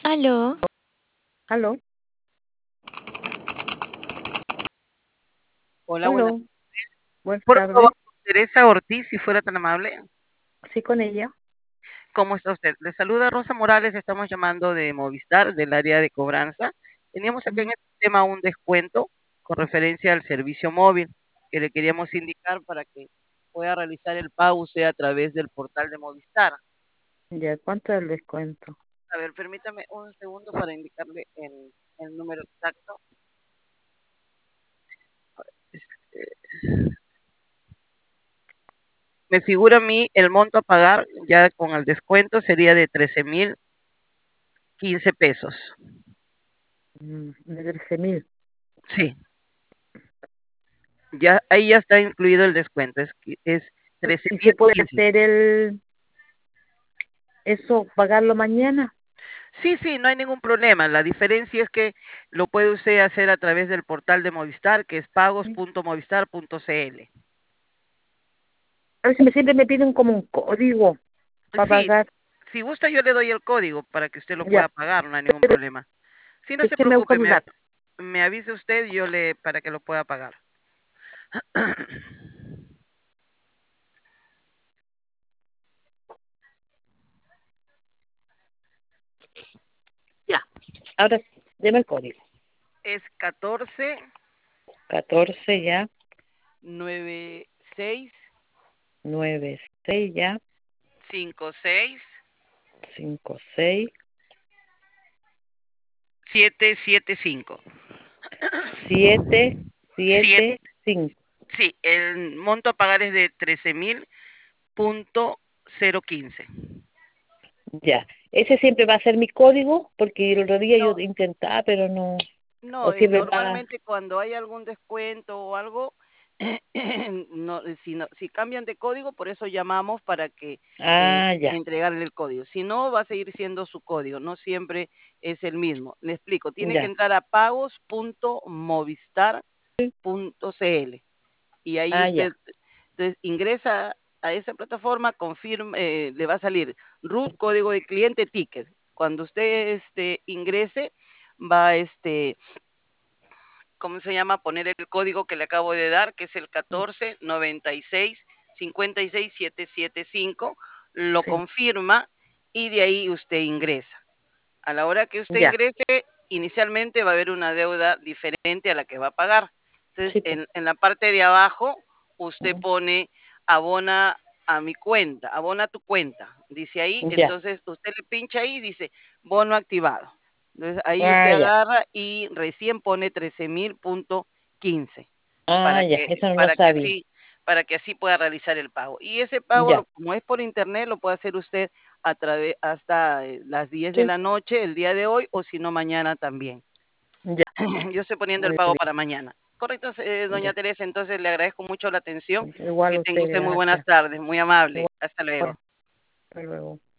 Aló, Aló, Hola, buenas. aló, buenas Por favor, tardes. Teresa Ortiz, si fuera tan amable. Sí, con ella. ¿Cómo está usted? Le saluda Rosa Morales, estamos llamando de Movistar, del área de cobranza. Teníamos acá en Ujú. el sistema un descuento con referencia al servicio móvil que le queríamos indicar para que pueda realizar el pago usted a través del portal de Movistar. Ya, ¿cuánto es el descuento? A ver, permítame un segundo para indicarle el número exacto. Este, me figura a mí el monto a pagar ya con el descuento sería de 13,015 pesos. De 13.000. Sí, ya ahí ya está incluido el descuento, es trece ¿Y mil se puede quince. hacer eso, pagarlo mañana? Sí, sí, no hay ningún problema. La diferencia es que lo puede usted hacer a través del portal de Movistar, que es Sí. pagos.movistar.cl. A veces siempre me piden como un código para Sí, pagar. si gusta yo le doy el código para que usted lo Ya, pueda pagar, no hay ningún problema. Sí, no se déjeme preocupe, buscar un dato. me avise usted y yo le para que lo pueda pagar. Ya, ahora sí, deme el código. Es 14 14 ya, 96 96 ya, 56 56 775. 7 7, 7 5. sí, el monto a pagar es de 13,000,015. Ya, ese siempre va a ser mi código porque el otro día yo No, intentaba, pero no, no, o siempre va. normalmente cuando hay algún descuento o algo, no, si cambian de código, por eso llamamos para que Ah, ya, entregarle el código. Si no, va a seguir siendo su código, no siempre es el mismo. Le explico, tiene que ya, entrar a pagos.movistar.cl y ahí ah, ya, usted entonces ingresa a esa plataforma, confirma, le va a salir root, código de cliente, ticket. Cuando usted ingrese, va ¿cómo se llama? Poner el código que le acabo de dar, que es el 14 96 56 775, lo sí, confirma y de ahí usted ingresa. A la hora que usted ya, ingrese, inicialmente va a haber una deuda diferente a la que va a pagar. Entonces, sí, po, en la parte de abajo, usted mm, pone abona a mi cuenta, abona tu cuenta. Dice ahí, ya, entonces usted le pincha ahí y dice bono activado. Entonces ahí usted ah, ya, agarra y recién pone 13,000,15 ah, para ya, que, eso no lo para que sabía, así, para que así pueda realizar el pago. Y ese pago, ya, como es por internet, lo puede hacer usted a través hasta las 10 de sí, la noche el día de hoy o si no mañana también. ya, Yo estoy poniendo el muy pago bien, para mañana. Correcto, doña ya, Teresa, entonces le agradezco mucho la atención. igual Que a tenga usted, usted muy buenas gracias, tardes, muy amable. igual, Hasta luego. hasta luego.